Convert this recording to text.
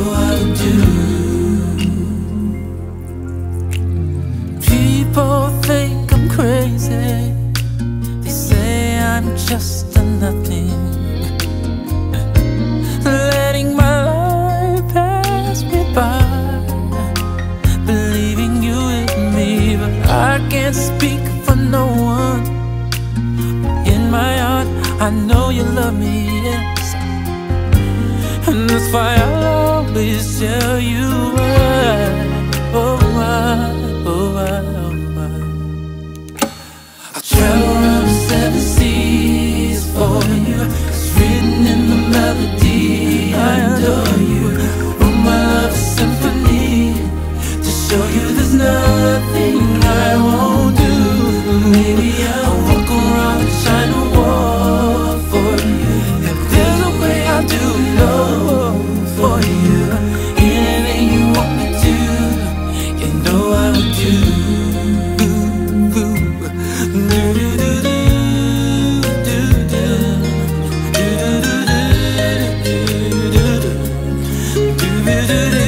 know I would do. People think I'm crazy. They say I'm just a nothing, letting my life pass me by, believing you with me. But I can't speak for no one. In my heart, I know you love me, yes, and that's why I'll always tell you why. Oh why, oh why, oh why. I'll travel around the seven seas for you. It's written in the melody. I adore you. Oh my love symphony, to show you there's nothing I won't do. Maybe I'll walk around and shine a wall for you. If there's a way, I'll do it all for you. Anything you want me to, you know I would do. Do